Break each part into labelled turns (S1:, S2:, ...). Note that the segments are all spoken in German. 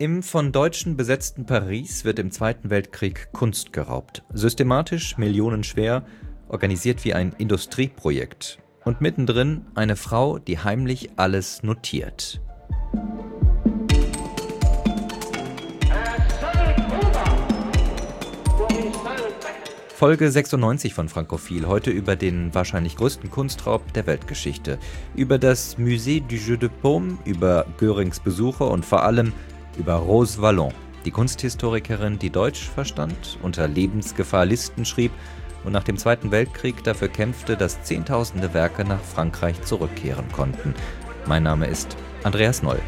S1: Im von Deutschen besetzten Paris wird im Zweiten Weltkrieg Kunst geraubt. Systematisch, millionenschwer, organisiert wie ein Industrieprojekt. Und mittendrin eine Frau, die heimlich alles notiert. Folge 96 von Frankophil, heute über den wahrscheinlich größten Kunstraub der Weltgeschichte. Über das Musée du Jeu de Paume, über Görings Besucher und vor allem über Rose Valland, die Kunsthistorikerin, die Deutsch verstand, unter Lebensgefahr Listen schrieb und nach dem Zweiten Weltkrieg dafür kämpfte, dass Zehntausende Werke nach Frankreich zurückkehren konnten. Mein Name ist Andreas Noll.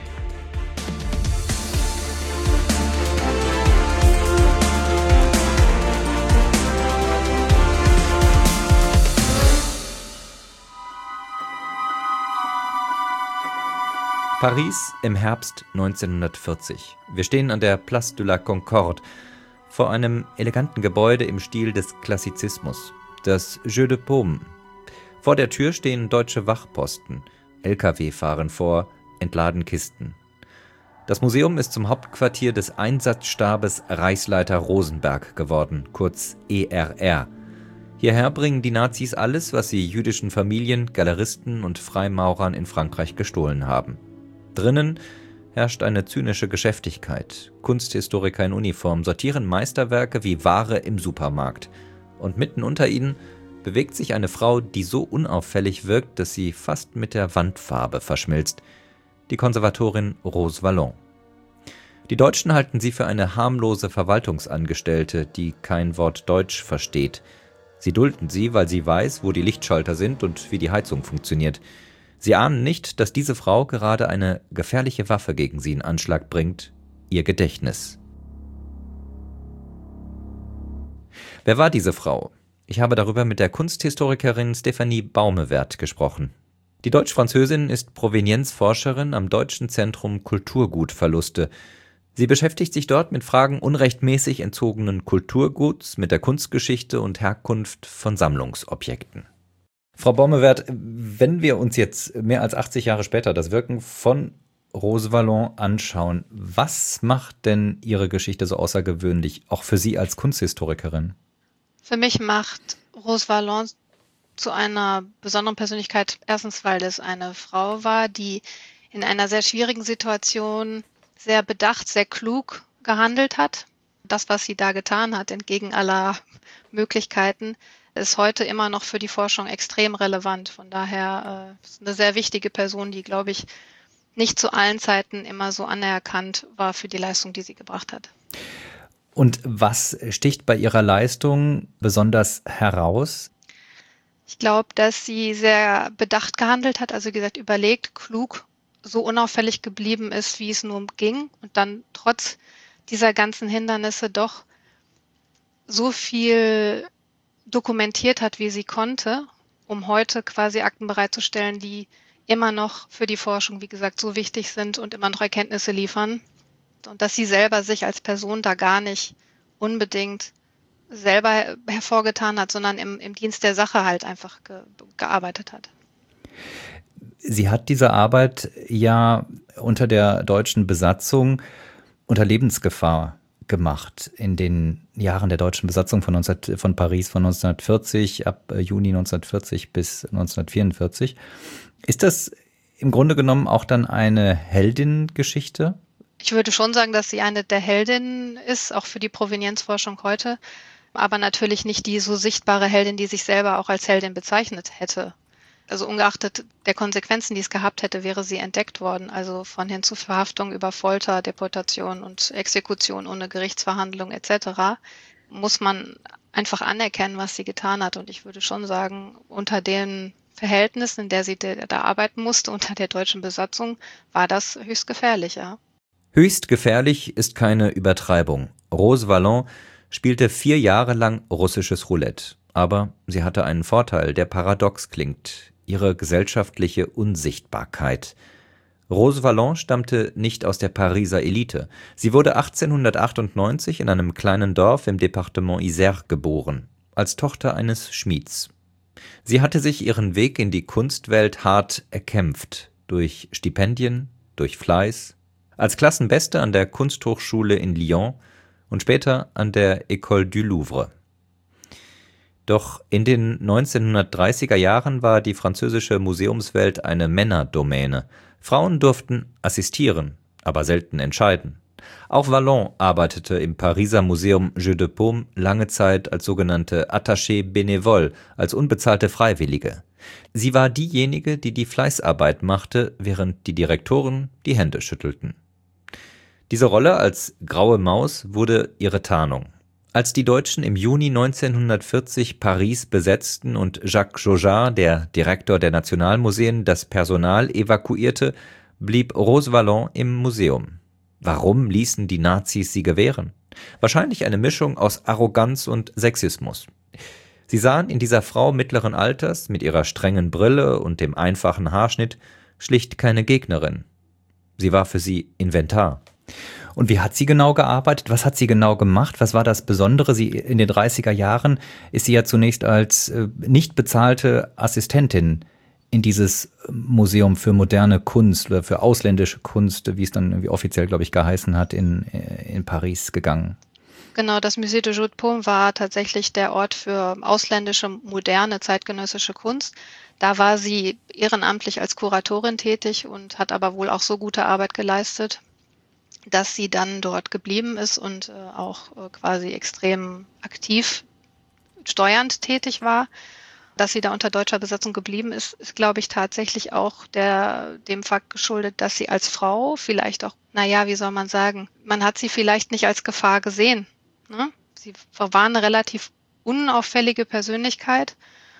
S1: Paris im Herbst 1940. Wir stehen an der Place de la Concorde vor einem eleganten Gebäude im Stil des Klassizismus, das Jeu de Paume. Vor der Tür stehen deutsche Wachposten, LKW fahren vor, entladen Kisten. Das Museum ist zum Hauptquartier des Einsatzstabes Reichsleiter Rosenberg geworden, kurz ERR. Hierher bringen die Nazis alles, was sie jüdischen Familien, Galeristen und Freimaurern in Frankreich gestohlen haben. Drinnen herrscht eine zynische Geschäftigkeit. Kunsthistoriker in Uniform sortieren Meisterwerke wie Ware im Supermarkt. Und mitten unter ihnen bewegt sich eine Frau, die so unauffällig wirkt, dass sie fast mit der Wandfarbe verschmilzt. Die Konservatorin Rose Valland. Die Deutschen halten sie für eine harmlose Verwaltungsangestellte, die kein Wort Deutsch versteht. Sie dulden sie, weil sie weiß, wo die Lichtschalter sind und wie die Heizung funktioniert. Sie ahnen nicht, dass diese Frau gerade eine gefährliche Waffe gegen sie in Anschlag bringt, ihr Gedächtnis. Wer war diese Frau? Ich habe darüber mit der Kunsthistorikerin Stéphanie Baumewert gesprochen. Die Deutsch-Französin ist Provenienzforscherin am Deutschen Zentrum Kulturgutverluste. Sie beschäftigt sich dort mit Fragen unrechtmäßig entzogenen Kulturguts, mit der Kunstgeschichte und Herkunft von Sammlungsobjekten. Frau Baumewert, wenn wir uns jetzt mehr als 80 Jahre später das Wirken von Rose Valland anschauen, was macht denn Ihre Geschichte so außergewöhnlich, auch für Sie als Kunsthistorikerin?
S2: Für mich macht Rose Valland zu einer besonderen Persönlichkeit, erstens, weil es eine Frau war, die in einer sehr schwierigen Situation sehr bedacht, sehr klug gehandelt hat. Das, was sie da getan hat, entgegen aller Möglichkeiten, ist heute immer noch für die Forschung extrem relevant. Von daher ist eine sehr wichtige Person, die, glaube ich, nicht zu allen Zeiten immer so anerkannt war für die Leistung, die sie gebracht hat.
S1: Und was sticht bei ihrer Leistung besonders heraus?
S2: Ich glaube, dass sie sehr bedacht gehandelt hat, also wie gesagt, überlegt, klug, so unauffällig geblieben ist, wie es nur ging und dann trotz dieser ganzen Hindernisse doch so viel dokumentiert hat, wie sie konnte, um heute quasi Akten bereitzustellen, die immer noch für die Forschung, wie gesagt, so wichtig sind und immer noch Erkenntnisse liefern. Und dass sie selber sich als Person da gar nicht unbedingt selber hervorgetan hat, sondern im Dienst der Sache halt einfach gearbeitet hat.
S1: Sie hat diese Arbeit ja unter der deutschen Besatzung unter Lebensgefahr gemacht in den Jahren der deutschen Besatzung von Paris von 1940 ab Juni 1940 bis 1944. Ist das im Grunde genommen auch dann eine Heldinnengeschichte?
S2: Ich würde schon sagen, dass sie eine der Heldinnen ist, auch für die Provenienzforschung heute, aber natürlich nicht die so sichtbare Heldin, die sich selber auch als Heldin bezeichnet hätte. Also ungeachtet der Konsequenzen, die es gehabt hätte, wäre sie entdeckt worden. Also von hin zu Verhaftung über Folter, Deportation und Exekution ohne Gerichtsverhandlung etc. muss man einfach anerkennen, was sie getan hat. Und ich würde schon sagen, unter den Verhältnissen, in der sie da arbeiten musste, unter der deutschen Besatzung, war das höchst gefährlich, ja.
S1: Höchst gefährlich ist keine Übertreibung. Rose Valland spielte 4 Jahre lang russisches Roulette. Aber sie hatte einen Vorteil, der paradox klingt: ihre gesellschaftliche Unsichtbarkeit. Rose Valland stammte nicht aus der Pariser Elite. Sie wurde 1898 in einem kleinen Dorf im Departement Isère geboren, als Tochter eines Schmieds. Sie hatte sich ihren Weg in die Kunstwelt hart erkämpft, durch Stipendien, durch Fleiß, Als Klassenbeste an der Kunsthochschule in Lyon und später an der École du Louvre. Doch in den 1930er Jahren war die französische Museumswelt eine Männerdomäne. Frauen durften assistieren, aber selten entscheiden. Auch Vallon arbeitete im Pariser Museum Jeu de Paume lange Zeit als sogenannte Attachée bénévole, als unbezahlte Freiwillige. Sie war diejenige, die die Fleißarbeit machte, während die Direktoren die Hände schüttelten. Diese Rolle als graue Maus wurde ihre Tarnung. Als die Deutschen im Juni 1940 Paris besetzten und Jacques Jaujard, der Direktor der Nationalmuseen, das Personal evakuierte, blieb Rose Valland im Museum. Warum ließen die Nazis sie gewähren? Wahrscheinlich eine Mischung aus Arroganz und Sexismus. Sie sahen in dieser Frau mittleren Alters mit ihrer strengen Brille und dem einfachen Haarschnitt schlicht keine Gegnerin. Sie war für sie Inventar.
S3: Und wie hat sie genau gearbeitet? Was hat sie genau gemacht? Was war das Besondere? Sie in den 30er Jahren ist sie ja zunächst als nicht bezahlte Assistentin in dieses Museum für moderne Kunst oder für ausländische Kunst, wie es dann irgendwie offiziell, glaube ich, geheißen hat, in Paris gegangen.
S2: Genau, das Musée de Jeu de Paume war tatsächlich der Ort für ausländische, moderne, zeitgenössische Kunst. Da war sie ehrenamtlich als Kuratorin tätig und hat aber wohl auch so gute Arbeit geleistet, dass sie dann dort geblieben ist und auch quasi extrem aktiv steuernd tätig war. Dass sie da unter deutscher Besatzung geblieben ist, ist, glaube ich, tatsächlich auch dem Fakt geschuldet, dass sie als Frau vielleicht auch, wie soll man sagen, man hat sie vielleicht nicht als Gefahr gesehen. Ne? Sie war eine relativ unauffällige Persönlichkeit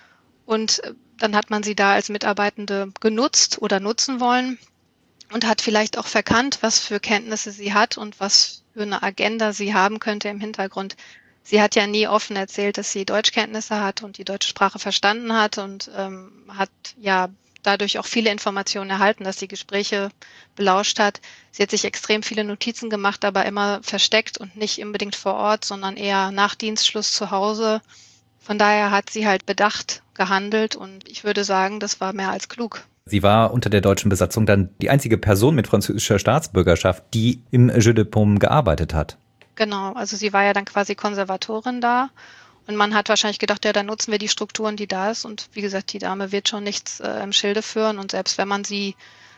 S2: und dann hat man sie da als Mitarbeitende genutzt oder nutzen wollen und hat vielleicht auch verkannt, was für Kenntnisse sie hat und was für eine Agenda sie haben könnte im Hintergrund. Sie hat ja nie offen erzählt, dass sie Deutschkenntnisse hat und die deutsche Sprache verstanden hat und hat ja dadurch auch viele Informationen erhalten, dass sie Gespräche belauscht hat. Sie hat sich extrem viele Notizen gemacht, aber immer versteckt und nicht unbedingt vor Ort, sondern eher nach Dienstschluss zu Hause. Von daher hat sie halt bedacht gehandelt und ich würde sagen, das war mehr als klug.
S3: Sie war unter der deutschen Besatzung dann die einzige Person mit französischer Staatsbürgerschaft, die im Jeu de Paume gearbeitet hat.
S2: Genau, also sie war ja dann quasi Konservatorin da und man hat wahrscheinlich gedacht, ja, dann nutzen wir die Strukturen, die da ist und wie gesagt, die Dame wird schon nichts im Schilde führen und selbst wenn man sie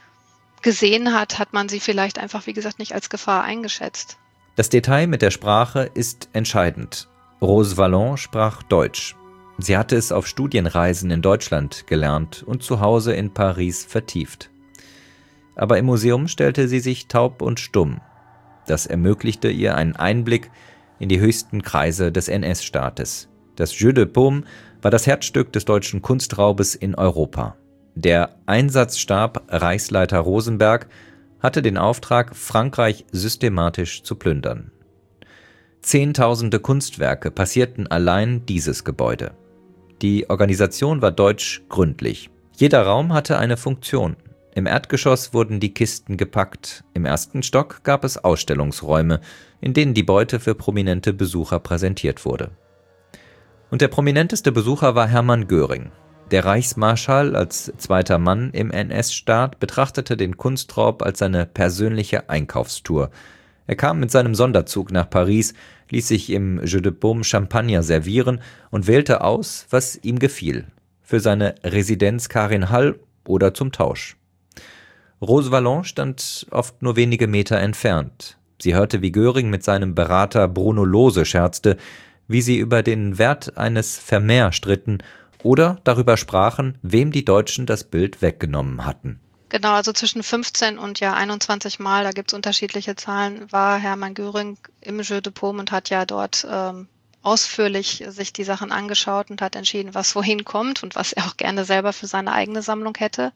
S2: gesehen hat, hat man sie vielleicht einfach, wie gesagt, nicht als Gefahr eingeschätzt.
S1: Das Detail mit der Sprache ist entscheidend. Rose Valland sprach Deutsch. Sie hatte es auf Studienreisen in Deutschland gelernt und zu Hause in Paris vertieft. Aber im Museum stellte sie sich taub und stumm. Das ermöglichte ihr einen Einblick in die höchsten Kreise des NS-Staates. Das Jeu de Paume war das Herzstück des deutschen Kunstraubes in Europa. Der Einsatzstab Reichsleiter Rosenberg hatte den Auftrag, Frankreich systematisch zu plündern. Zehntausende Kunstwerke passierten allein dieses Gebäude. Die Organisation war deutsch gründlich. Jeder Raum hatte eine Funktion. Im Erdgeschoss wurden die Kisten gepackt. Im ersten Stock gab es Ausstellungsräume, in denen die Beute für prominente Besucher präsentiert wurde. Und der prominenteste Besucher war Hermann Göring. Der Reichsmarschall als zweiter Mann im NS-Staat betrachtete den Kunstraub als seine persönliche Einkaufstour. Er kam mit seinem Sonderzug nach Paris, ließ sich im Jeu de Paume Champagner servieren und wählte aus, was ihm gefiel, für seine Residenz Karin-Hall oder zum Tausch. Rose Valland stand oft nur wenige Meter entfernt. Sie hörte, wie Göring mit seinem Berater Bruno Lohse scherzte, wie sie über den Wert eines Vermeer stritten oder darüber sprachen, wem die Deutschen das Bild weggenommen hatten.
S2: Genau, also zwischen 15 und 21 Mal, da gibt es unterschiedliche Zahlen, war Hermann Göring im Jeu de Paume und hat ja dort ausführlich sich die Sachen angeschaut und hat entschieden, was wohin kommt und was er auch gerne selber für seine eigene Sammlung hätte.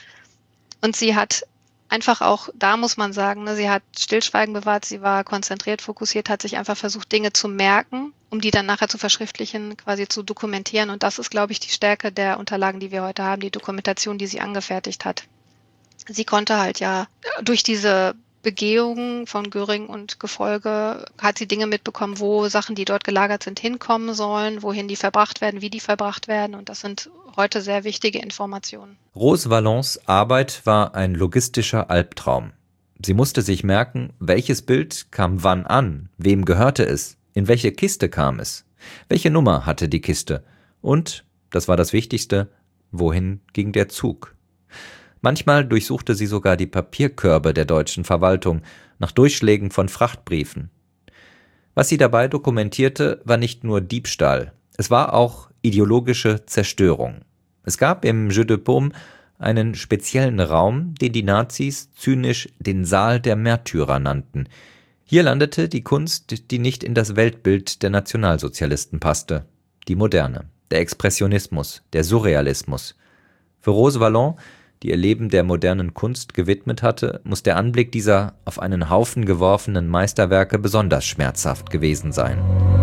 S2: Und sie hat einfach auch, da muss man sagen, sie hat Stillschweigen bewahrt, sie war konzentriert, fokussiert, hat sich einfach versucht, Dinge zu merken, um die dann nachher zu verschriftlichen, quasi zu dokumentieren. Und das ist, glaube ich, die Stärke der Unterlagen, die wir heute haben, die Dokumentation, die sie angefertigt hat. Sie konnte halt ja durch diese Begehungen von Göring und Gefolge, hat sie Dinge mitbekommen, wo Sachen, die dort gelagert sind, hinkommen sollen, wohin die verbracht werden, wie die verbracht werden. Und das sind heute sehr wichtige Informationen.
S1: Rose Vallands Arbeit war ein logistischer Albtraum. Sie musste sich merken, welches Bild kam wann an, wem gehörte es, in welche Kiste kam es, welche Nummer hatte die Kiste und, das war das Wichtigste, wohin ging der Zug. Manchmal durchsuchte sie sogar die Papierkörbe der deutschen Verwaltung nach Durchschlägen von Frachtbriefen. Was sie dabei dokumentierte, war nicht nur Diebstahl, es war auch ideologische Zerstörung. Es gab im Jeu de Paume einen speziellen Raum, den die Nazis zynisch den Saal der Märtyrer nannten. Hier landete die Kunst, die nicht in das Weltbild der Nationalsozialisten passte. Die Moderne, der Expressionismus, der Surrealismus. Für Rose Valland, die ihr Leben der modernen Kunst gewidmet hatte, muss der Anblick dieser auf einen Haufen geworfenen Meisterwerke besonders schmerzhaft gewesen sein.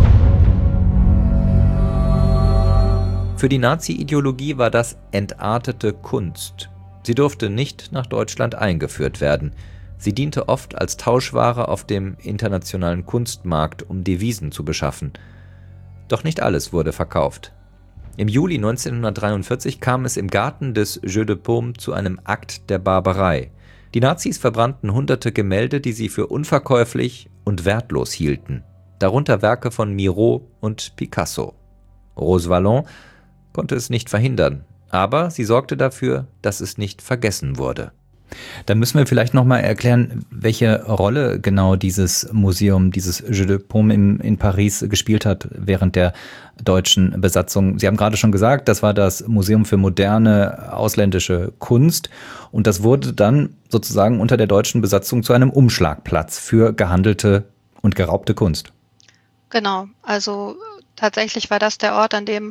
S1: Für die Nazi-Ideologie war das entartete Kunst. Sie durfte nicht nach Deutschland eingeführt werden. Sie diente oft als Tauschware auf dem internationalen Kunstmarkt, um Devisen zu beschaffen. Doch nicht alles wurde verkauft. Im Juli 1943 kam es im Garten des Jeu de Paume zu einem Akt der Barbarei. Die Nazis verbrannten hunderte Gemälde, die sie für unverkäuflich und wertlos hielten. Darunter Werke von Miro und Picasso. Rose Valland konnte es nicht verhindern, aber sie sorgte dafür, dass es nicht vergessen wurde.
S3: Dann müssen wir vielleicht nochmal erklären, welche Rolle genau dieses Museum, dieses Jeu de Paume in Paris gespielt hat während der deutschen Besatzung. Sie haben gerade schon gesagt, das war das Museum für moderne ausländische Kunst und das wurde dann sozusagen unter der deutschen Besatzung zu einem Umschlagplatz für gehandelte und geraubte Kunst.
S2: Genau, also tatsächlich war das der Ort, an dem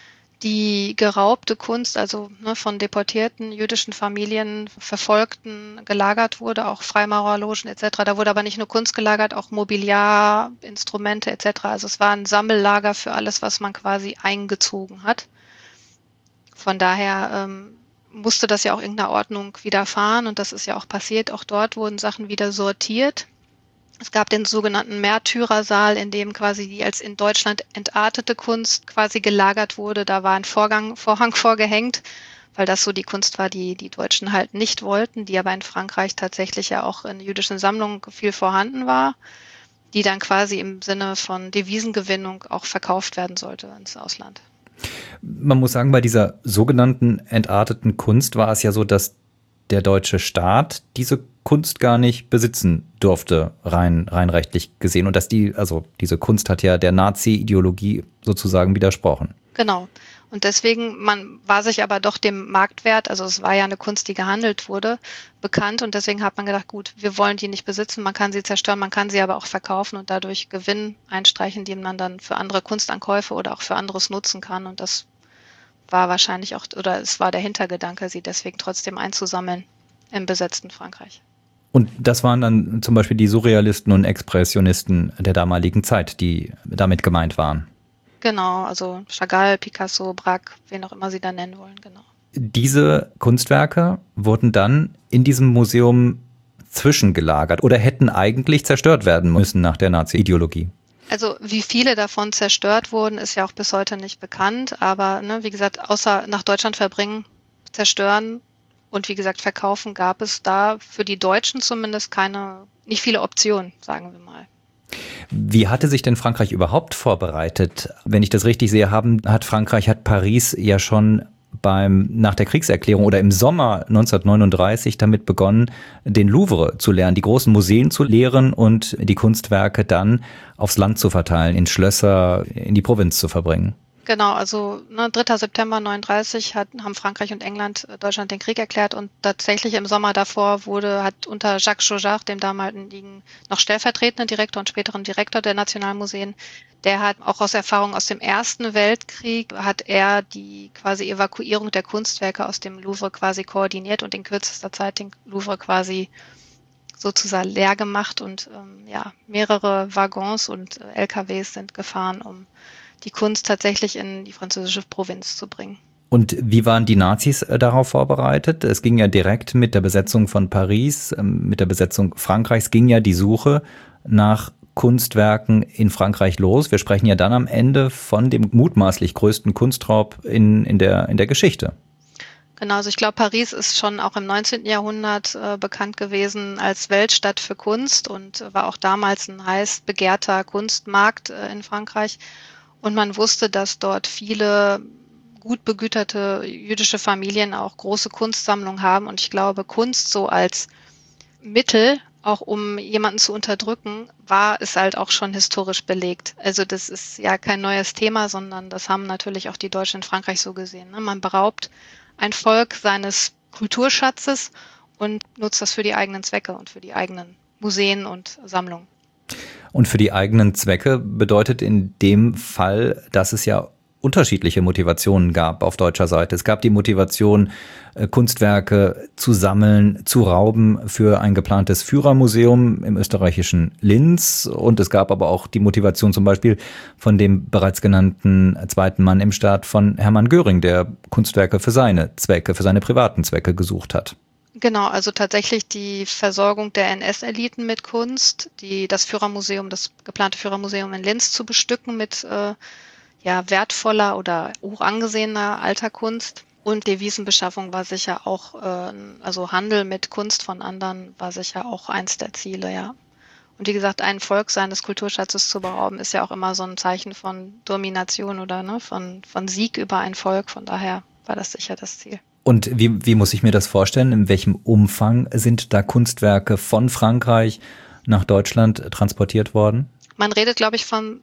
S2: die geraubte Kunst, also von deportierten jüdischen Familien, Verfolgten gelagert wurde, auch Freimaurerlogen etc. Da wurde aber nicht nur Kunst gelagert, auch Mobiliar, Instrumente etc. Also es war ein Sammellager für alles, was man quasi eingezogen hat. Von daher musste das ja auch irgendeiner Ordnung widerfahren und das ist ja auch passiert. Auch dort wurden Sachen wieder sortiert. Es gab den sogenannten Märtyrersaal, in dem quasi die als in Deutschland entartete Kunst quasi gelagert wurde. Da war ein Vorhang vorgehängt, weil das so die Kunst war, die die Deutschen halt nicht wollten, die aber in Frankreich tatsächlich ja auch in jüdischen Sammlungen viel vorhanden war, die dann quasi im Sinne von Devisengewinnung auch verkauft werden sollte ins Ausland.
S3: Man muss sagen, bei dieser sogenannten entarteten Kunst war es ja so, dass der deutsche Staat diese Kunst gar nicht besitzen durfte, rein rechtlich gesehen. Und diese Kunst hat ja der Nazi-Ideologie sozusagen widersprochen.
S2: Genau. Und deswegen, man war sich aber doch dem Marktwert, also es war ja eine Kunst, die gehandelt wurde, bekannt. Und deswegen hat man gedacht, gut, wir wollen die nicht besitzen, man kann sie zerstören, man kann sie aber auch verkaufen und dadurch Gewinn einstreichen, den man dann für andere Kunstankäufe oder auch für anderes nutzen kann. Und das war wahrscheinlich auch, oder es war der Hintergedanke, sie deswegen trotzdem einzusammeln im besetzten Frankreich.
S3: Und das waren dann zum Beispiel die Surrealisten und Expressionisten der damaligen Zeit, die damit gemeint waren.
S2: Genau, also Chagall, Picasso, Braque, wen auch immer Sie da nennen wollen, genau.
S3: Diese Kunstwerke wurden dann in diesem Museum zwischengelagert oder hätten eigentlich zerstört werden müssen nach der Nazi-Ideologie.
S2: Also wie viele davon zerstört wurden, ist ja auch bis heute nicht bekannt. Aber wie gesagt, außer nach Deutschland verbringen, zerstören und wie gesagt verkaufen, gab es da für die Deutschen zumindest nicht viele Optionen, sagen wir mal.
S3: Wie hatte sich denn Frankreich überhaupt vorbereitet? Wenn ich das richtig sehe, hat Paris ja schon nach der Kriegserklärung oder im Sommer 1939 damit begonnen, den Louvre zu leeren, die großen Museen zu leeren und die Kunstwerke dann aufs Land zu verteilen, in Schlösser, in die Provinz zu verbringen.
S2: Genau, also 3. September 1939 haben Frankreich und England Deutschland den Krieg erklärt und tatsächlich im Sommer davor hat unter Jacques Chauchard, dem damaligen noch stellvertretenden Direktor und späteren Direktor der Nationalmuseen, der hat auch aus Erfahrung aus dem Ersten Weltkrieg, hat er die quasi Evakuierung der Kunstwerke aus dem Louvre quasi koordiniert und in kürzester Zeit den Louvre quasi sozusagen leer gemacht und mehrere Waggons und LKWs sind gefahren, um die Kunst tatsächlich in die französische Provinz zu bringen.
S3: Und wie waren die Nazis darauf vorbereitet? Es ging ja direkt mit der Besetzung von Paris, mit der Besetzung Frankreichs ging ja die Suche nach Kunstwerken in Frankreich los. Wir sprechen ja dann am Ende von dem mutmaßlich größten Kunstraub in der Geschichte.
S2: Genau, also ich glaube, Paris ist schon auch im 19. Jahrhundert bekannt gewesen als Weltstadt für Kunst und war auch damals ein heiß begehrter Kunstmarkt in Frankreich. Und man wusste, dass dort viele gut begüterte jüdische Familien auch große Kunstsammlungen haben. Und ich glaube, Kunst so als Mittel, auch um jemanden zu unterdrücken, war es halt auch schon historisch belegt. Also das ist ja kein neues Thema, sondern das haben natürlich auch die Deutschen in Frankreich so gesehen. Ne? Man beraubt ein Volk seines Kulturschatzes und nutzt das für die eigenen Zwecke und für die eigenen Museen und Sammlungen.
S3: Und für die eigenen Zwecke bedeutet in dem Fall, dass es ja unterschiedliche Motivationen gab auf deutscher Seite. Es gab die Motivation, Kunstwerke zu sammeln, zu rauben für ein geplantes Führermuseum im österreichischen Linz. Und es gab aber auch die Motivation zum Beispiel von dem bereits genannten zweiten Mann im Staat von Hermann Göring, der Kunstwerke für seine Zwecke, für seine privaten Zwecke gesucht hat.
S2: Genau, also tatsächlich die Versorgung der NS-Eliten mit Kunst, das Führermuseum, das geplante Führermuseum in Linz zu bestücken mit wertvoller oder hoch angesehener alter Kunst. Und Devisenbeschaffung war sicher auch, also Handel mit Kunst von anderen war sicher auch eins der Ziele, ja. Und wie gesagt, ein Volk seines Kulturschatzes zu berauben, ist ja auch immer so ein Zeichen von Domination oder von Sieg über ein Volk. Von daher war das sicher das Ziel.
S3: Und wie muss ich mir das vorstellen? In welchem Umfang sind da Kunstwerke von Frankreich nach Deutschland transportiert worden?
S2: Man redet, glaube ich, von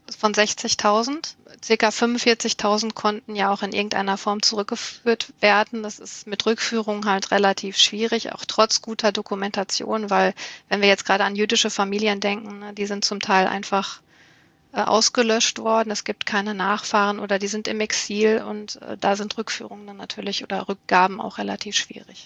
S2: 60.000. Circa 45.000 konnten ja auch in irgendeiner Form zurückgeführt werden. Das ist mit Rückführung halt relativ schwierig, auch trotz guter Dokumentation, weil wenn wir jetzt gerade an jüdische Familien denken, ne, die sind zum Teil einfach ausgelöscht worden. Es gibt keine Nachfahren oder die sind im Exil und da sind Rückführungen dann natürlich oder Rückgaben auch relativ schwierig.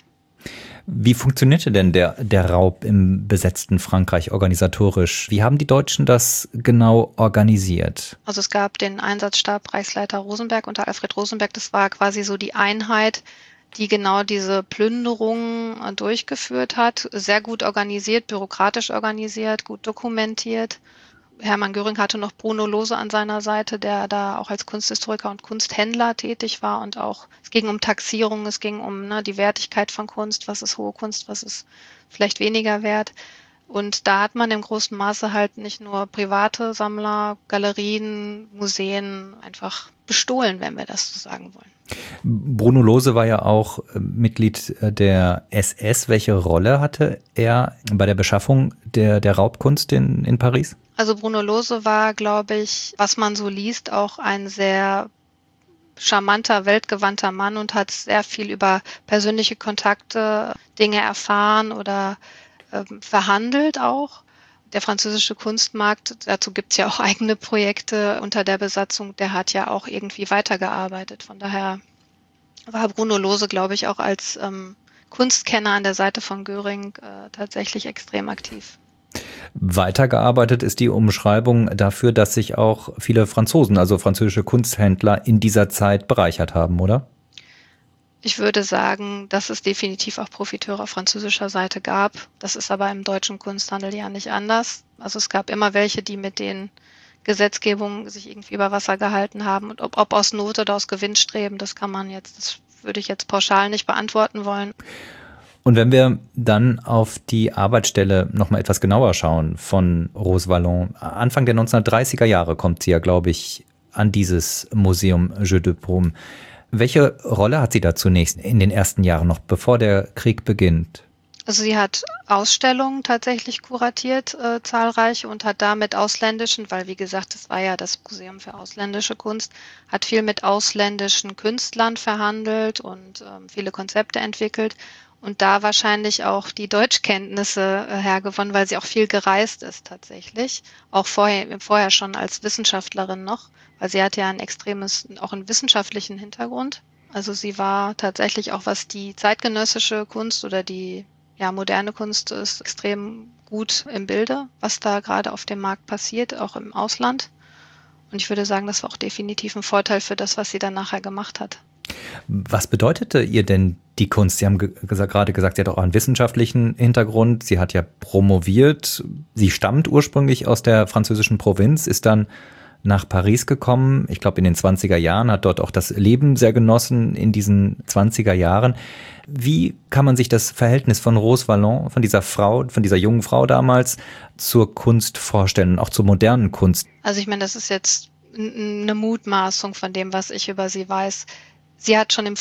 S3: Wie funktionierte denn der Raub im besetzten Frankreich organisatorisch? Wie haben die Deutschen das genau organisiert?
S2: Also es gab den Einsatzstab Reichsleiter Rosenberg unter Alfred Rosenberg. Das war quasi so die Einheit, die genau diese Plünderungen durchgeführt hat. Sehr gut organisiert, bürokratisch organisiert, gut dokumentiert. Hermann Göring hatte noch Bruno Lohse an seiner Seite, der da auch als Kunsthistoriker und Kunsthändler tätig war und auch, es ging um Taxierung, es ging um die Wertigkeit von Kunst, was ist hohe Kunst, was ist vielleicht weniger wert. Und da hat man im großen Maße halt nicht nur private Sammler, Galerien, Museen einfach bestohlen, wenn wir das so sagen wollen.
S3: Bruno Lohse war ja auch Mitglied der SS. Welche Rolle hatte er bei der Beschaffung der Raubkunst in Paris?
S2: Also Bruno Lohse war, glaube ich, was man so liest, auch ein sehr charmanter, weltgewandter Mann und hat sehr viel über persönliche Kontakte, Dinge erfahren oder verhandelt auch. Der französische Kunstmarkt, dazu gibt es ja auch eigene Projekte unter der Besatzung, der hat ja auch irgendwie weitergearbeitet. Von daher war Bruno Lohse, glaube ich, auch als Kunstkenner an der Seite von Göring tatsächlich extrem aktiv.
S3: Weitergearbeitet ist die Umschreibung dafür, dass sich auch viele Franzosen, also französische Kunsthändler, in dieser Zeit bereichert haben, oder?
S2: Ich würde sagen, dass es definitiv auch Profiteure auf französischer Seite gab. Das ist aber im deutschen Kunsthandel ja nicht anders. Also es gab immer welche, die mit den Gesetzgebungen sich irgendwie über Wasser gehalten haben. Und ob aus Not oder aus Gewinnstreben, das würde ich jetzt pauschal nicht beantworten wollen.
S3: Und wenn wir dann auf die Arbeitsstelle nochmal etwas genauer schauen von Rose Valland, Anfang der 1930er Jahre kommt sie ja, glaube ich, an dieses Museum Jeux de Paume. Welche Rolle hat sie da zunächst in den ersten Jahren noch, bevor der Krieg beginnt?
S2: Also sie hat Ausstellungen tatsächlich kuratiert, zahlreiche, und hat da mit ausländischen, weil wie gesagt, das war ja das Museum für ausländische Kunst, hat viel mit ausländischen Künstlern verhandelt und viele Konzepte entwickelt. Und da wahrscheinlich auch die Deutschkenntnisse hergewonnen, weil sie auch viel gereist ist tatsächlich. Auch vorher schon als Wissenschaftlerin noch, weil sie hat ja auch einen wissenschaftlichen Hintergrund. Also sie war tatsächlich auch, was die zeitgenössische Kunst oder die moderne Kunst ist, extrem gut im Bilde, was da gerade auf dem Markt passiert, auch im Ausland. Und ich würde sagen, das war auch definitiv ein Vorteil für das, was sie dann nachher gemacht hat.
S3: Was bedeutete ihr denn die Kunst? Sie haben gerade gesagt, sie hat auch einen wissenschaftlichen Hintergrund. Sie hat ja promoviert. Sie stammt ursprünglich aus der französischen Provinz, ist dann nach Paris gekommen, ich glaube in den 20er Jahren, hat dort auch das Leben sehr genossen in diesen 20er Jahren. Wie kann man sich das Verhältnis von Rose Valland, von dieser Frau, von dieser jungen Frau damals, zur Kunst vorstellen, auch zur modernen Kunst?
S2: Also ich meine, das ist jetzt eine Mutmaßung von dem, was ich über sie weiß. Sie hat schon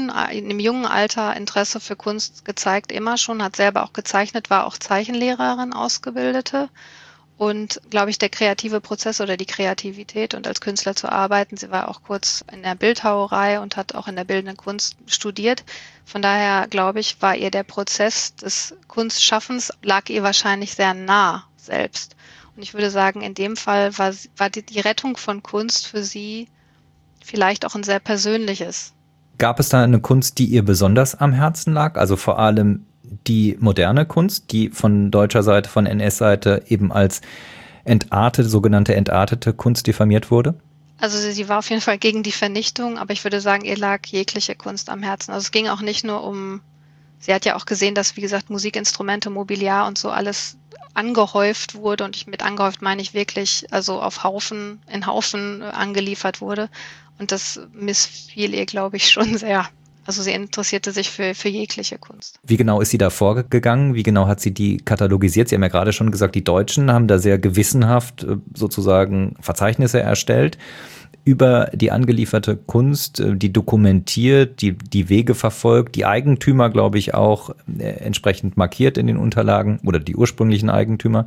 S2: im jungen Alter Interesse für Kunst gezeigt, immer schon, hat selber auch gezeichnet, war auch Zeichenlehrerin, Ausgebildete. Und, glaube ich, der kreative Prozess oder die Kreativität und als Künstler zu arbeiten, sie war auch kurz in der Bildhauerei und hat auch in der bildenden Kunst studiert. Von daher, glaube ich, war ihr der Prozess des Kunstschaffens, lag ihr wahrscheinlich sehr nah selbst. Und ich würde sagen, in dem Fall war die Rettung von Kunst für sie vielleicht auch ein sehr persönliches.
S3: Gab es da eine Kunst, die ihr besonders am Herzen lag? Also vor allem die moderne Kunst, die von deutscher Seite, von NS-Seite eben als sogenannte entartete Kunst diffamiert wurde?
S2: Also sie war auf jeden Fall gegen die Vernichtung, aber ich würde sagen, ihr lag jegliche Kunst am Herzen. Also es ging auch nicht nur sie hat ja auch gesehen, dass, wie gesagt, Musikinstrumente, Mobiliar und so alles angehäuft wurde. Und mit angehäuft meine ich wirklich, also in Haufen angeliefert wurde. Und das missfiel ihr, glaube ich, schon sehr. Also sie interessierte sich für jegliche Kunst.
S3: Wie genau ist sie da vorgegangen? Wie genau hat sie die katalogisiert? Sie haben ja gerade schon gesagt, die Deutschen haben da sehr gewissenhaft sozusagen Verzeichnisse erstellt über die angelieferte Kunst, die dokumentiert, die Wege verfolgt, die Eigentümer, glaube ich, auch entsprechend markiert in den Unterlagen oder die ursprünglichen Eigentümer.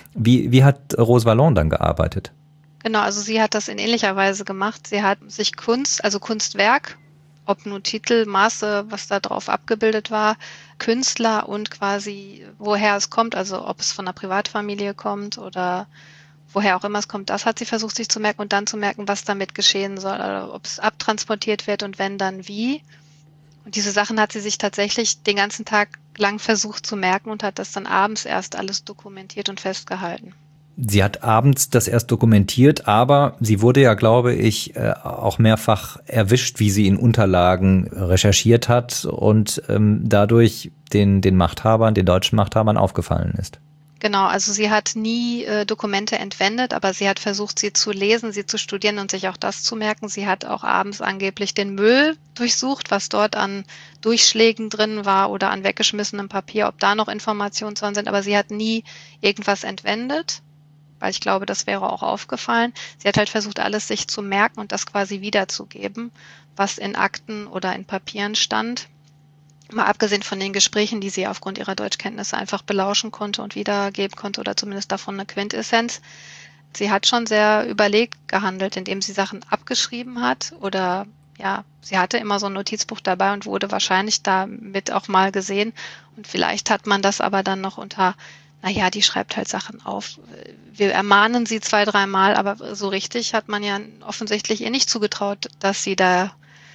S3: Wie hat Rose Valland dann gearbeitet?
S2: Genau, also sie hat das in ähnlicher Weise gemacht. Sie hat sich Kunstwerk, ob nun Titel, Maße, was da drauf abgebildet war, Künstler und quasi woher es kommt, also ob es von einer Privatfamilie kommt oder woher auch immer es kommt, das hat sie versucht sich zu merken und dann zu merken, was damit geschehen soll, oder ob es abtransportiert wird und wenn, dann wie. Und diese Sachen hat sie sich tatsächlich den ganzen Tag lang versucht zu merken und hat das dann abends erst alles dokumentiert und festgehalten.
S3: Sie hat abends das erst dokumentiert, aber sie wurde ja, glaube ich, auch mehrfach erwischt, wie sie in Unterlagen recherchiert hat und dadurch den deutschen Machthabern aufgefallen ist.
S2: Genau, also sie hat nie Dokumente entwendet, aber sie hat versucht, sie zu lesen, sie zu studieren und sich auch das zu merken. Sie hat auch abends angeblich den Müll durchsucht, was dort an Durchschlägen drin war oder an weggeschmissenem Papier, ob da noch Informationen drin sind, aber sie hat nie irgendwas entwendet. Weil ich glaube, das wäre auch aufgefallen. Sie hat halt versucht, alles sich zu merken und das quasi wiederzugeben, was in Akten oder in Papieren stand. Mal abgesehen von den Gesprächen, die sie aufgrund ihrer Deutschkenntnisse einfach belauschen konnte und wiedergeben konnte oder zumindest davon eine Quintessenz. Sie hat schon sehr überlegt gehandelt, indem sie Sachen abgeschrieben hat oder ja, sie hatte immer so ein Notizbuch dabei und wurde wahrscheinlich damit auch mal gesehen. Und vielleicht hat man das aber dann noch naja, die schreibt halt Sachen auf. Wir ermahnen sie 2-3 Mal, aber so richtig hat man ja offensichtlich ihr nicht zugetraut, dass sie da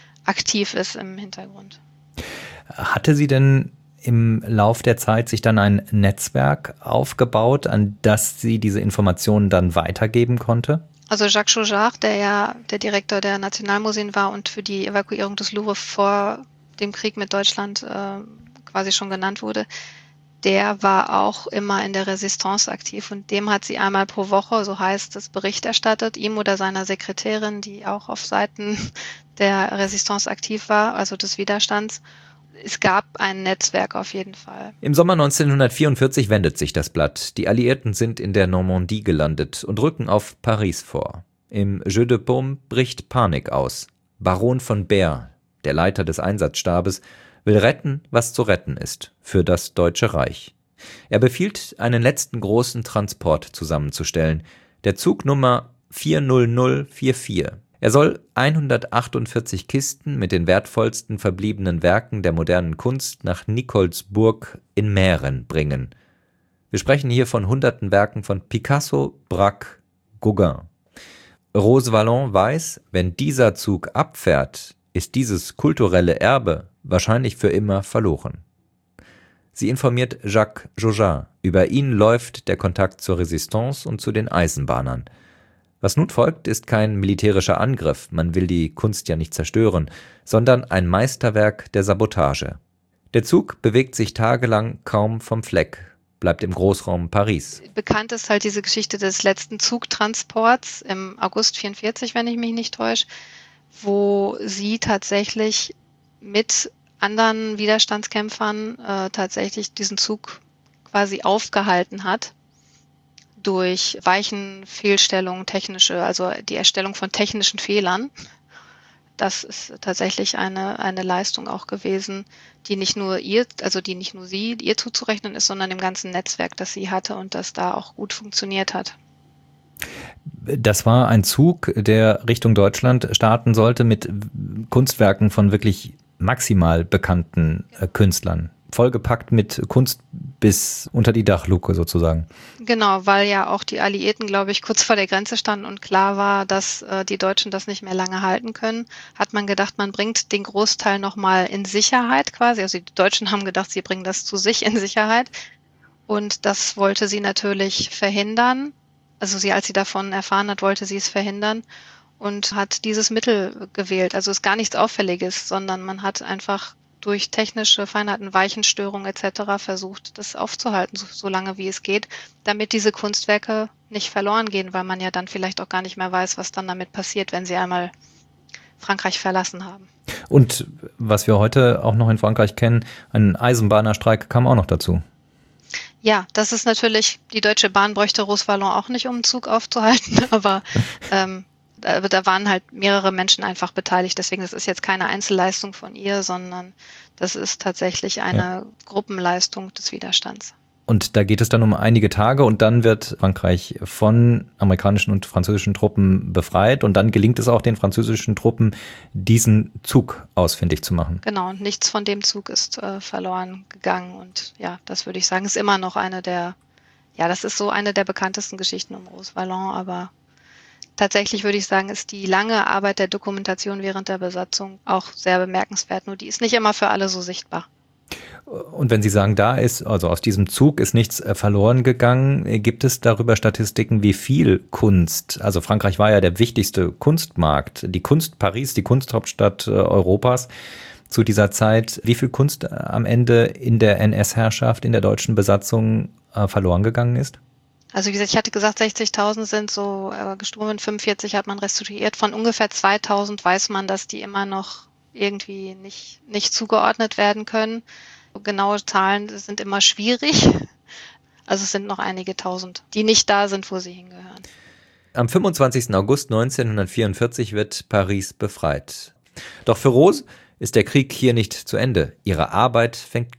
S2: aktiv ist im Hintergrund.
S3: Hatte sie denn im Lauf der Zeit sich dann ein Netzwerk aufgebaut, an das sie diese Informationen dann weitergeben konnte?
S2: Also Jacques Chauchard, der ja der Direktor der Nationalmuseen war und für die Evakuierung des Louvre vor dem Krieg mit Deutschland quasi schon genannt wurde, der war auch immer in der Resistance aktiv und dem hat sie einmal pro Woche, so heißt es, Bericht erstattet, ihm oder seiner Sekretärin, die auch auf Seiten der Resistance aktiv war, also des Widerstands. Es gab ein Netzwerk auf jeden Fall.
S1: Im Sommer 1944 wendet sich das Blatt. Die Alliierten sind in der Normandie gelandet und rücken auf Paris vor. Im Jeu de Paume bricht Panik aus. Baron von Beer, der Leiter des Einsatzstabes, will retten, was zu retten ist, für das Deutsche Reich. Er befiehlt, einen letzten großen Transport zusammenzustellen, der Zug Nummer 40044. Er soll 148 Kisten mit den wertvollsten verbliebenen Werken der modernen Kunst nach Nicolsburg in Mähren bringen. Wir sprechen hier von hunderten Werken von Picasso, Braque, Gauguin. Rose Valland weiß, wenn dieser Zug abfährt, ist dieses kulturelle Erbe wahrscheinlich für immer verloren. Sie informiert Jacques Chauchard. Über ihn läuft der Kontakt zur Resistance und zu den Eisenbahnern. Was nun folgt, ist kein militärischer Angriff, man will die Kunst ja nicht zerstören, sondern ein Meisterwerk der Sabotage. Der Zug bewegt sich tagelang kaum vom Fleck. bleibt im Großraum Paris.
S2: Bekannt ist halt diese Geschichte des letzten Zugtransports im August 1944, wenn ich mich nicht täusche, wo sie tatsächlich mit anderen Widerstandskämpfern tatsächlich diesen Zug quasi aufgehalten hat durch Weichenfehlstellungen, also die Erstellung von technischen Fehlern. Das ist tatsächlich eine Leistung auch gewesen, die nicht nur ihr zuzurechnen ist, sondern dem ganzen Netzwerk, das sie hatte und das da auch gut funktioniert hat.
S3: Das war ein Zug, der Richtung Deutschland starten sollte mit Kunstwerken von wirklich maximal bekannten Künstlern. Vollgepackt mit Kunst bis unter die Dachluke sozusagen.
S2: Genau, weil ja auch die Alliierten, glaube ich, kurz vor der Grenze standen und klar war, dass die Deutschen das nicht mehr lange halten können, hat man gedacht, man bringt den Großteil nochmal in Sicherheit quasi. Also die Deutschen haben gedacht, sie bringen das zu sich in Sicherheit. Und das wollte sie natürlich verhindern. Also als sie davon erfahren hat, wollte sie es verhindern und hat dieses Mittel gewählt. Also es ist gar nichts Auffälliges, sondern man hat einfach durch technische Feinheiten, Weichenstörungen etc. versucht, das aufzuhalten, so lange wie es geht, damit diese Kunstwerke nicht verloren gehen, weil man ja dann vielleicht auch gar nicht mehr weiß, was dann damit passiert, wenn sie einmal Frankreich verlassen haben.
S3: Und was wir heute auch noch in Frankreich kennen, ein Eisenbahnerstreik kam auch noch dazu.
S2: Ja, das ist natürlich, die Deutsche Bahn bräuchte Roswallon auch nicht, um einen Zug aufzuhalten, aber da waren halt mehrere Menschen einfach beteiligt. Deswegen, das ist jetzt keine Einzelleistung von ihr, sondern das ist tatsächlich eine Gruppenleistung des Widerstands.
S3: Und da geht es dann um einige Tage und dann wird Frankreich von amerikanischen und französischen Truppen befreit und dann gelingt es auch den französischen Truppen, diesen Zug ausfindig zu machen.
S2: Genau, und nichts von dem Zug ist verloren gegangen und ja, das würde ich sagen, ist immer noch das ist so eine der bekanntesten Geschichten um Roswallon, aber tatsächlich würde ich sagen, ist die lange Arbeit der Dokumentation während der Besatzung auch sehr bemerkenswert, nur die ist nicht immer für alle so sichtbar.
S3: Und wenn Sie sagen, also aus diesem Zug ist nichts verloren gegangen, gibt es darüber Statistiken, wie viel Kunst, also Frankreich war ja der wichtigste Kunstmarkt, Paris, die Kunsthauptstadt Europas zu dieser Zeit, wie viel Kunst am Ende in der NS-Herrschaft, in der deutschen Besatzung verloren gegangen ist?
S2: Also wie gesagt, ich hatte gesagt, 60.000 sind so gestohlen, 45 hat man restituiert. Von ungefähr 2.000 weiß man, dass die immer noch irgendwie nicht zugeordnet werden können. Genaue Zahlen sind immer schwierig. Also es sind noch einige Tausend, die nicht da sind, wo sie hingehören.
S1: Am 25. August 1944 wird Paris befreit. Doch für Rose ist der Krieg hier nicht zu Ende. Ihre Arbeit fängt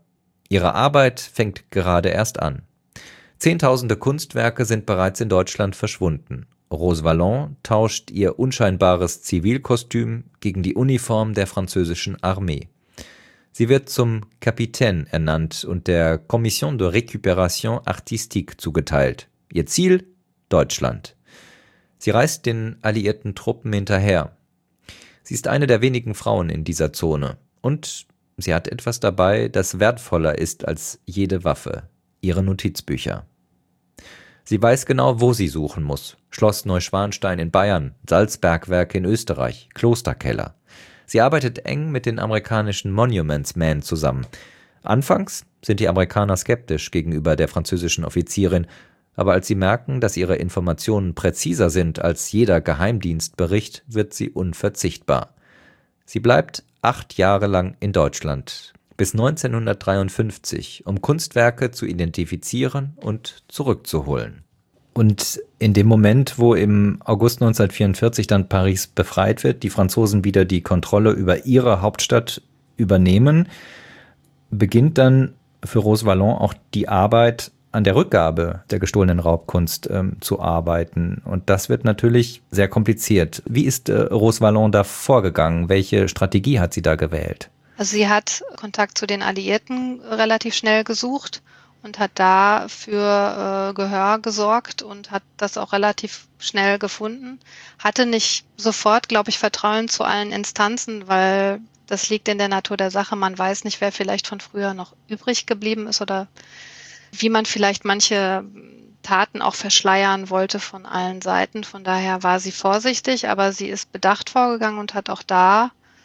S1: gerade erst an. Zehntausende Kunstwerke sind bereits in Deutschland verschwunden. Roswallon tauscht ihr unscheinbares Zivilkostüm gegen die Uniform der französischen Armee. Sie wird zum Capitaine ernannt und der Commission de Récupération Artistique zugeteilt. Ihr Ziel? Deutschland. Sie reist den alliierten Truppen hinterher. Sie ist eine der wenigen Frauen in dieser Zone und sie hat etwas dabei, das wertvoller ist als jede Waffe: ihre Notizbücher. Sie weiß genau, wo sie suchen muss. Schloss Neuschwanstein in Bayern, Salzbergwerke in Österreich, Klosterkeller. Sie arbeitet eng mit den amerikanischen Monuments Men zusammen. Anfangs sind die Amerikaner skeptisch gegenüber der französischen Offizierin, aber als sie merken, dass ihre Informationen präziser sind als jeder Geheimdienstbericht, wird sie unverzichtbar. Sie bleibt 8 Jahre lang in Deutschland, bis 1953, um Kunstwerke zu identifizieren und zurückzuholen.
S3: Und in dem Moment, wo im August 1944 dann Paris befreit wird, die Franzosen wieder die Kontrolle über ihre Hauptstadt übernehmen, beginnt dann für Roswallon auch die Arbeit an der Rückgabe der gestohlenen Raubkunst zu arbeiten. Und das wird natürlich sehr kompliziert. Wie ist Roswallon da vorgegangen? Welche Strategie hat sie da gewählt?
S2: Also sie hat Kontakt zu den Alliierten relativ schnell gesucht und hat da für Gehör gesorgt und hat das auch relativ schnell gefunden. Hatte nicht sofort, glaube ich, Vertrauen zu allen Instanzen, weil das liegt in der Natur der Sache. Man weiß nicht, wer vielleicht von früher noch übrig geblieben ist oder wie man vielleicht manche Taten auch verschleiern wollte von allen Seiten. Von daher war sie vorsichtig, aber sie ist bedacht vorgegangen und hat auch da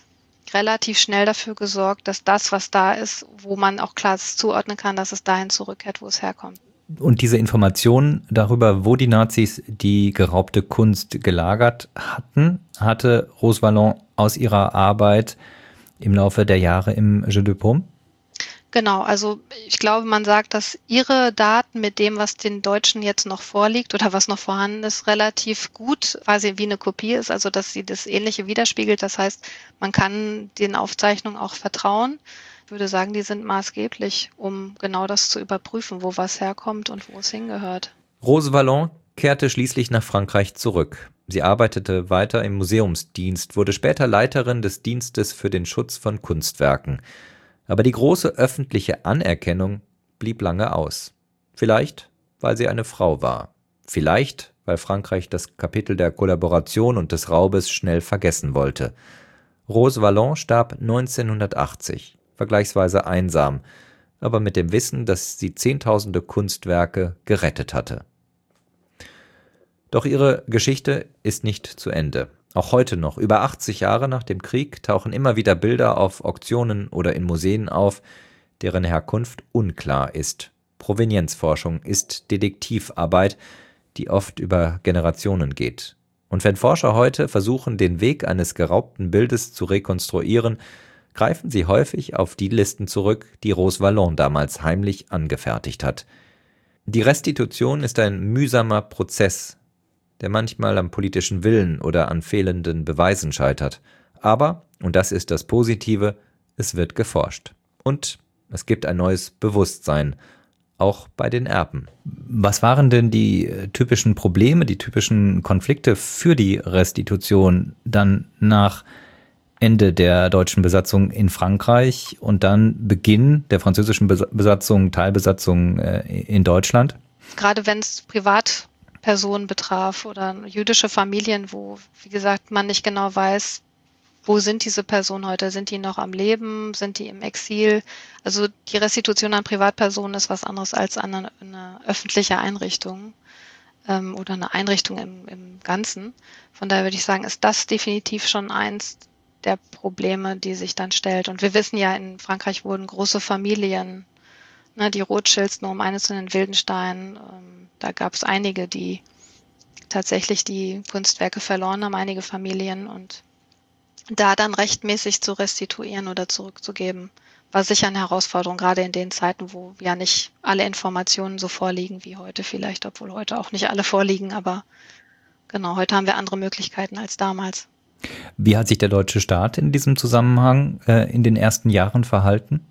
S2: relativ schnell dafür gesorgt, dass das, was da ist, wo man auch klar zuordnen kann, dass es dahin zurückkehrt, wo es herkommt.
S3: Und diese Information darüber, wo die Nazis die geraubte Kunst gelagert hatten, hatte Rose Valland aus ihrer Arbeit im Laufe der Jahre im Jeu de Paume?
S2: Genau, also ich glaube, man sagt, dass ihre Daten mit dem, was den Deutschen jetzt noch vorliegt oder was noch vorhanden ist, relativ gut, quasi wie eine Kopie ist, also dass sie das Ähnliche widerspiegelt. Das heißt, man kann den Aufzeichnungen auch vertrauen. Ich würde sagen, die sind maßgeblich, um genau das zu überprüfen, wo was herkommt und wo es hingehört.
S1: Rose Valland kehrte schließlich nach Frankreich zurück. Sie arbeitete weiter im Museumsdienst, wurde später Leiterin des Dienstes für den Schutz von Kunstwerken. Aber die große öffentliche Anerkennung blieb lange aus. Vielleicht, weil sie eine Frau war. Vielleicht, weil Frankreich das Kapitel der Kollaboration und des Raubes schnell vergessen wollte. Rose Valland starb 1980, vergleichsweise einsam, aber mit dem Wissen, dass sie Zehntausende Kunstwerke gerettet hatte. Doch ihre Geschichte ist nicht zu Ende. Auch heute noch, über 80 Jahre nach dem Krieg, tauchen immer wieder Bilder auf Auktionen oder in Museen auf, deren Herkunft unklar ist. Provenienzforschung ist Detektivarbeit, die oft über Generationen geht. Und wenn Forscher heute versuchen, den Weg eines geraubten Bildes zu rekonstruieren, greifen sie häufig auf die Listen zurück, die Rose Valland damals heimlich angefertigt hat. Die Restitution ist ein mühsamer Prozess, der manchmal am politischen Willen oder an fehlenden Beweisen scheitert. Aber, und das ist das Positive, es wird geforscht. Und es gibt ein neues Bewusstsein, auch bei den Erben.
S3: Was waren denn die typischen Probleme, die typischen Konflikte für die Restitution dann nach Ende der deutschen Besatzung in Frankreich und dann Beginn der französischen Besatzung, Teilbesatzung in Deutschland?
S2: Gerade wenn es Privatpersonen betraf oder jüdische Familien, wo, wie gesagt, man nicht genau weiß, wo sind diese Personen heute? Sind die noch am Leben? Sind die im Exil? Also die Restitution an Privatpersonen ist was anderes als an eine öffentliche Einrichtung oder eine Einrichtung im Ganzen. Von daher würde ich sagen, ist das definitiv schon eins der Probleme, die sich dann stellt. Und wir wissen ja, in Frankreich wurden große Familien, ne, die Rothschilds, nur um eines zu nennen, Wildenstein, da gab es einige, die tatsächlich die Kunstwerke verloren haben, einige Familien, und da dann rechtmäßig zu restituieren oder zurückzugeben, war sicher eine Herausforderung, gerade in den Zeiten, wo ja nicht alle Informationen so vorliegen wie heute vielleicht, obwohl heute auch nicht alle vorliegen, aber genau, heute haben wir andere Möglichkeiten als damals.
S3: Wie hat sich der deutsche Staat in diesem Zusammenhang in den ersten Jahren verhalten?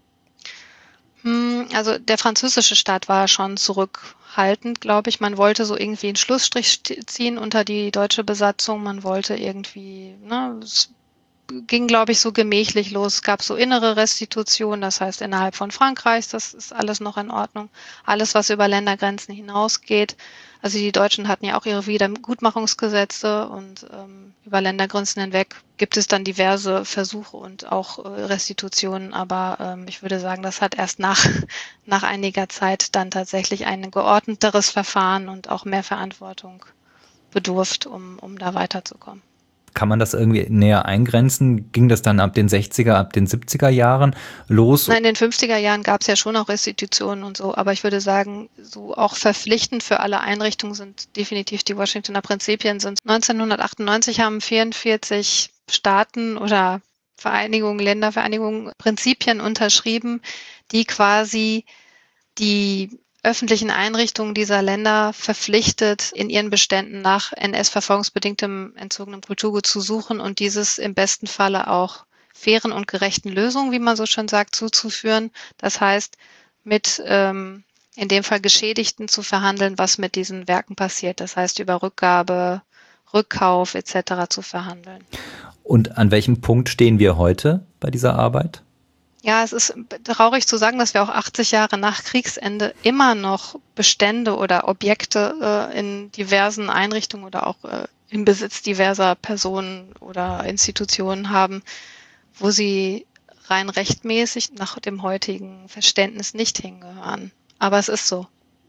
S2: Also der französische Staat war schon zurückhaltend, glaube ich. Man wollte so irgendwie einen Schlussstrich ziehen unter die deutsche Besatzung. Man wollte irgendwie, es ging, glaube ich, so gemächlich los. Es gab so innere Restitution, das heißt innerhalb von Frankreichs, das ist alles noch in Ordnung. Alles, was über Ländergrenzen hinausgeht. Also die Deutschen hatten ja auch ihre Wiedergutmachungsgesetze und über Ländergrenzen hinweg gibt es dann diverse Versuche und auch Restitutionen. Aber ich würde sagen, das hat erst nach einiger Zeit dann tatsächlich ein geordneteres Verfahren und auch mehr Verantwortung bedurft, um da weiterzukommen.
S3: Kann man das irgendwie näher eingrenzen? Ging das dann ab den 60er, ab den 70er Jahren los?
S2: Nein, in den 50er Jahren gab es ja schon auch Restitutionen und so, aber ich würde sagen, so auch verpflichtend für alle Einrichtungen sind definitiv die Washingtoner Prinzipien. 1998 haben 44 Staaten oder Vereinigungen, Ländervereinigungen Prinzipien unterschrieben, die quasi die öffentlichen Einrichtungen dieser Länder verpflichtet, in ihren Beständen nach NS-verfolgungsbedingtem entzogenem Kulturgut zu suchen und dieses im besten Falle auch fairen und gerechten Lösungen, wie man so schön sagt, zuzuführen. Das heißt, mit in dem Fall Geschädigten zu verhandeln, was mit diesen Werken passiert. Das heißt, über Rückgabe, Rückkauf etc. zu verhandeln.
S3: Und an welchem Punkt stehen wir heute bei dieser Arbeit?
S2: Ja, es ist traurig zu sagen, dass wir auch 80 Jahre nach Kriegsende immer noch Bestände oder Objekte in diversen Einrichtungen oder auch im Besitz diverser Personen oder Institutionen haben, wo sie rein rechtmäßig nach dem heutigen Verständnis nicht hingehören. Aber es ist so.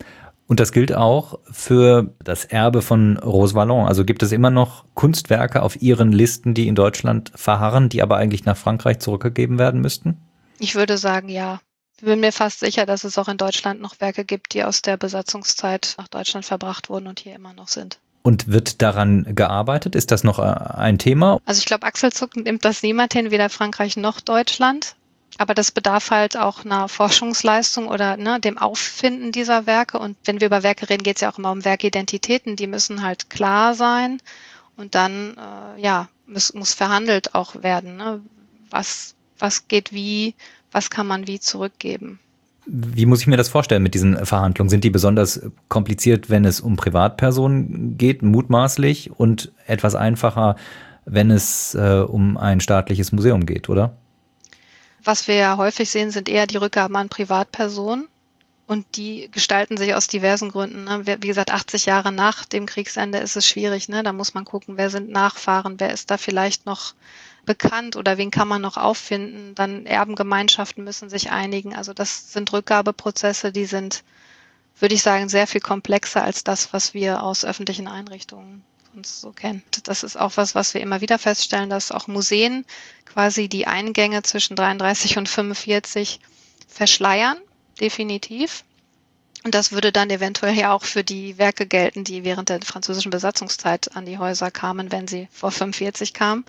S3: Und das gilt auch für das Erbe von Rose Valland. Also gibt es immer noch Kunstwerke auf Ihren Listen, die in Deutschland verharren, die aber eigentlich nach Frankreich zurückgegeben werden müssten?
S2: Ich würde sagen, ja. Ich bin mir fast sicher, dass es auch in Deutschland noch Werke gibt, die aus der Besatzungszeit nach Deutschland verbracht wurden und hier immer noch sind.
S3: Und wird daran gearbeitet? Ist das noch ein Thema?
S2: Also ich glaube, achselzuckend nimmt das niemand hin, weder Frankreich noch Deutschland. Aber das bedarf halt auch einer Forschungsleistung oder dem Auffinden dieser Werke. Und wenn wir über Werke reden, geht es ja auch immer um Werkidentitäten. Die müssen halt klar sein. Und dann muss verhandelt auch werden. Ne? Was geht wie, was kann man wie zurückgeben?
S3: Wie muss ich mir das vorstellen mit diesen Verhandlungen? Sind die besonders kompliziert, wenn es um Privatpersonen geht, mutmaßlich, und etwas einfacher, wenn es um ein staatliches Museum geht, oder?
S2: Was wir ja häufig sehen, sind eher die Rückgaben an Privatpersonen. Und die gestalten sich aus diversen Gründen. Ne? Wie gesagt, 80 Jahre nach dem Kriegsende ist es schwierig. Ne? Da muss man gucken, wer sind Nachfahren, wer ist da vielleicht noch bekannt oder wen kann man noch auffinden. Dann Erbengemeinschaften müssen sich einigen. Also das sind Rückgabeprozesse, die sind, würde ich sagen, sehr viel komplexer als das, was wir aus öffentlichen Einrichtungen uns so kennen. Das ist auch was wir immer wieder feststellen, dass auch Museen quasi die Eingänge zwischen 33 und 45 verschleiern, definitiv. Und das würde dann eventuell ja auch für die Werke gelten, die während der französischen Besatzungszeit an die Häuser kamen, wenn sie vor 45 kamen.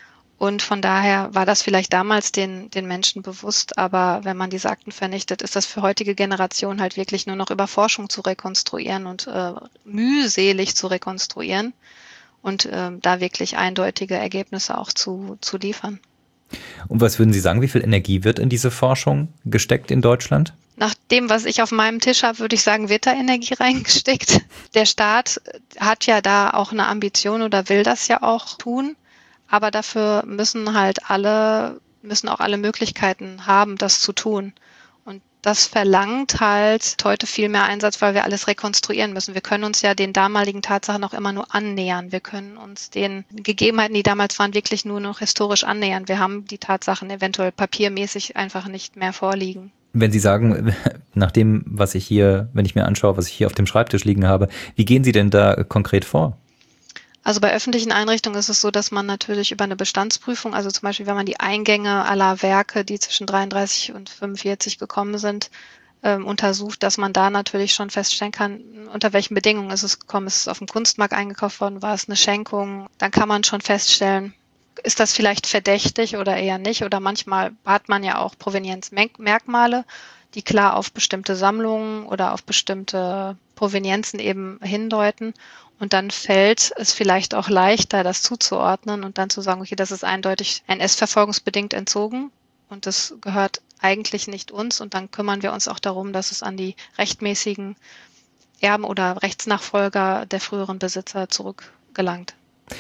S2: Und von daher war das vielleicht damals den Menschen bewusst, aber wenn man diese Akten vernichtet, ist das für heutige Generationen halt wirklich nur noch über Forschung zu rekonstruieren und mühselig zu rekonstruieren und da wirklich eindeutige Ergebnisse auch zu liefern.
S3: Und was würden Sie sagen, wie viel Energie wird in diese Forschung gesteckt in Deutschland?
S2: Nach dem, was ich auf meinem Tisch habe, würde ich sagen, wird da Energie reingesteckt. Der Staat hat ja da auch eine Ambition oder will das ja auch tun. Aber dafür müssen auch alle Möglichkeiten haben, das zu tun. Und das verlangt halt heute viel mehr Einsatz, weil wir alles rekonstruieren müssen. Wir können uns ja den damaligen Tatsachen auch immer nur annähern. Wir können uns den Gegebenheiten, die damals waren, wirklich nur noch historisch annähern. Wir haben die Tatsachen eventuell papiermäßig einfach nicht mehr vorliegen.
S3: Wenn Sie sagen, nach dem, wenn ich mir anschaue, was ich hier auf dem Schreibtisch liegen habe, wie gehen Sie denn da konkret vor?
S2: Also bei öffentlichen Einrichtungen ist es so, dass man natürlich über eine Bestandsprüfung, also zum Beispiel, wenn man die Eingänge aller Werke, die zwischen 33 und 45 gekommen sind, untersucht, dass man da natürlich schon feststellen kann, unter welchen Bedingungen ist es gekommen. Ist es auf dem Kunstmarkt eingekauft worden? War es eine Schenkung? Dann kann man schon feststellen, ist das vielleicht verdächtig oder eher nicht? Oder manchmal hat man ja auch Provenienzmerkmale, die klar auf bestimmte Sammlungen oder auf bestimmte Provenienzen eben hindeuten. Und dann fällt es vielleicht auch leichter, das zuzuordnen und dann zu sagen, okay, das ist eindeutig NS-verfolgungsbedingt entzogen und das gehört eigentlich nicht uns. Und dann kümmern wir uns auch darum, dass es an die rechtmäßigen Erben oder Rechtsnachfolger der früheren Besitzer zurückgelangt.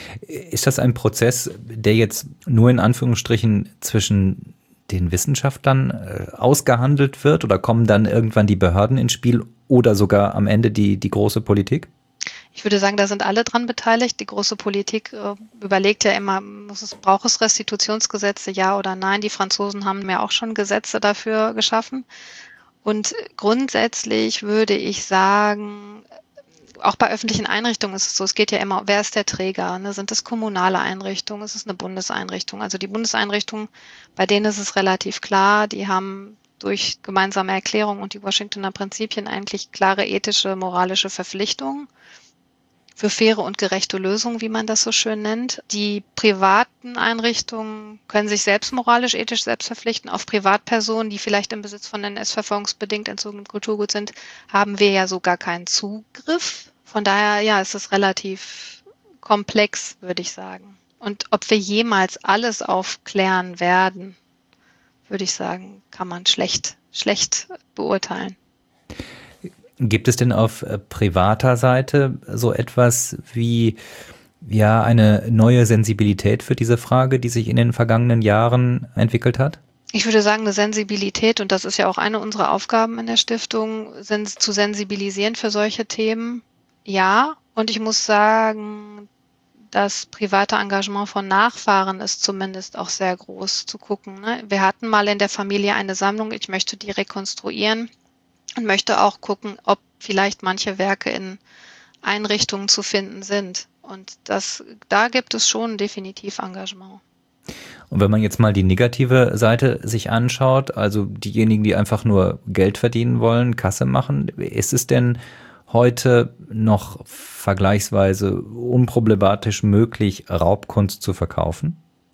S3: Ist das ein Prozess, der jetzt nur in Anführungsstrichen zwischen den Wissenschaftlern ausgehandelt wird, oder kommen dann irgendwann die Behörden ins Spiel oder sogar am Ende die große Politik?
S2: Ich würde sagen, da sind alle dran beteiligt. Die große Politik überlegt ja immer, braucht es Restitutionsgesetze, ja oder nein? Die Franzosen haben ja auch schon Gesetze dafür geschaffen. Und grundsätzlich würde ich sagen, auch bei öffentlichen Einrichtungen ist es so, es geht ja immer, wer ist der Träger? Ne? Sind es kommunale Einrichtungen? Ist es eine Bundeseinrichtung? Also die Bundeseinrichtungen, bei denen ist es relativ klar, die haben durch gemeinsame Erklärung und die Washingtoner Prinzipien eigentlich klare ethische, moralische Verpflichtungen für faire und gerechte Lösungen, wie man das so schön nennt. Die privaten Einrichtungen können sich selbst moralisch, ethisch selbst verpflichten. Auf Privatpersonen, die vielleicht im Besitz von NS-verfolgungsbedingt entzogenem Kulturgut sind, haben wir ja so gar keinen Zugriff. Von daher, ja, ist es relativ komplex, würde ich sagen. Und ob wir jemals alles aufklären werden, würde ich sagen, kann man schlecht beurteilen.
S3: Gibt es denn auf privater Seite so etwas wie eine neue Sensibilität für diese Frage, die sich in den vergangenen Jahren entwickelt hat?
S2: Ich würde sagen, eine Sensibilität, und das ist ja auch eine unserer Aufgaben in der Stiftung, zu sensibilisieren für solche Themen. Ja, und ich muss sagen, das private Engagement von Nachfahren ist zumindest auch sehr groß zu gucken. Ne? Wir hatten mal in der Familie eine Sammlung, ich möchte die rekonstruieren. und möchte auch gucken, ob vielleicht manche Werke in Einrichtungen zu finden sind. Und da gibt es schon definitiv Engagement.
S3: Und wenn man jetzt mal die negative Seite sich anschaut, also diejenigen, die einfach nur Geld verdienen wollen, Kasse machen, ist es denn heute noch vergleichsweise unproblematisch möglich, Raubkunst zu verkaufen?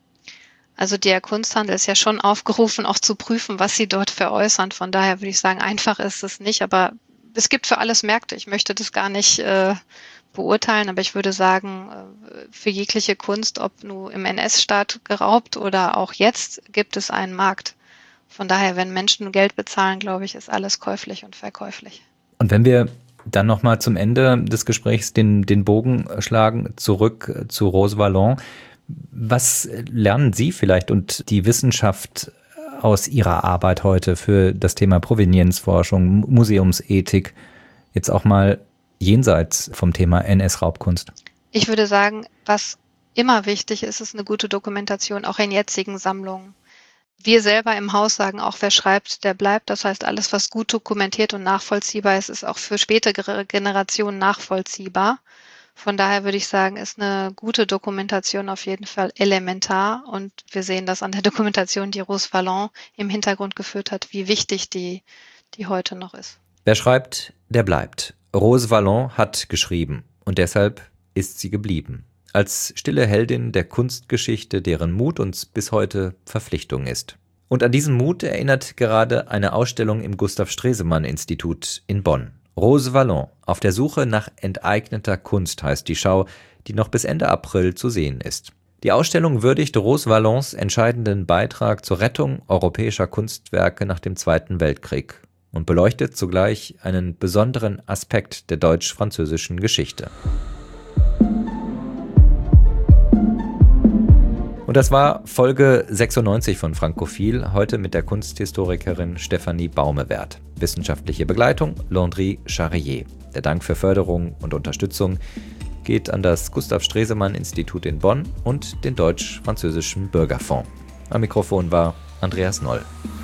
S2: Also der Kunsthandel ist ja schon aufgerufen, auch zu prüfen, was sie dort veräußern. Von daher würde ich sagen, einfach ist es nicht, aber es gibt für alles Märkte. Ich möchte das gar nicht beurteilen, aber ich würde sagen, für jegliche Kunst, ob nur im NS-Staat geraubt oder auch jetzt, gibt es einen Markt. Von daher, wenn Menschen Geld bezahlen, glaube ich, ist alles käuflich und verkäuflich.
S3: Und wenn wir dann nochmal zum Ende des Gesprächs den Bogen schlagen, zurück zu Rose Valland. Was lernen Sie vielleicht und die Wissenschaft aus Ihrer Arbeit heute für das Thema Provenienzforschung, Museumsethik, jetzt auch mal jenseits vom Thema NS-Raubkunst?
S2: Ich würde sagen, was immer wichtig ist, ist eine gute Dokumentation, auch in jetzigen Sammlungen. Wir selber im Haus sagen auch, wer schreibt, der bleibt. Das heißt, alles, was gut dokumentiert und nachvollziehbar ist, ist auch für spätere Generationen nachvollziehbar. Von daher würde ich sagen, ist eine gute Dokumentation auf jeden Fall elementar. Und wir sehen das an der Dokumentation, die Rose Valland im Hintergrund geführt hat, wie wichtig die heute noch ist.
S1: Wer schreibt, der bleibt. Rose Valland hat geschrieben und deshalb ist sie geblieben. Als stille Heldin der Kunstgeschichte, deren Mut uns bis heute Verpflichtung ist. Und an diesen Mut erinnert gerade eine Ausstellung im Gustav-Stresemann-Institut in Bonn. Rose Valland, auf der Suche nach enteigneter Kunst heißt die Schau, die noch bis Ende April zu sehen ist. Die Ausstellung würdigt Rose Vallands entscheidenden Beitrag zur Rettung europäischer Kunstwerke nach dem Zweiten Weltkrieg und beleuchtet zugleich einen besonderen Aspekt der deutsch-französischen Geschichte. Und das war Folge 96 von Frankophil, heute mit der Kunsthistorikerin Stefanie Baumewert. Wissenschaftliche Begleitung Landry Charrier. Der Dank für Förderung und Unterstützung geht an das Gustav-Stresemann-Institut in Bonn und den Deutsch-Französischen Bürgerfonds. Am Mikrofon war Andreas Noll.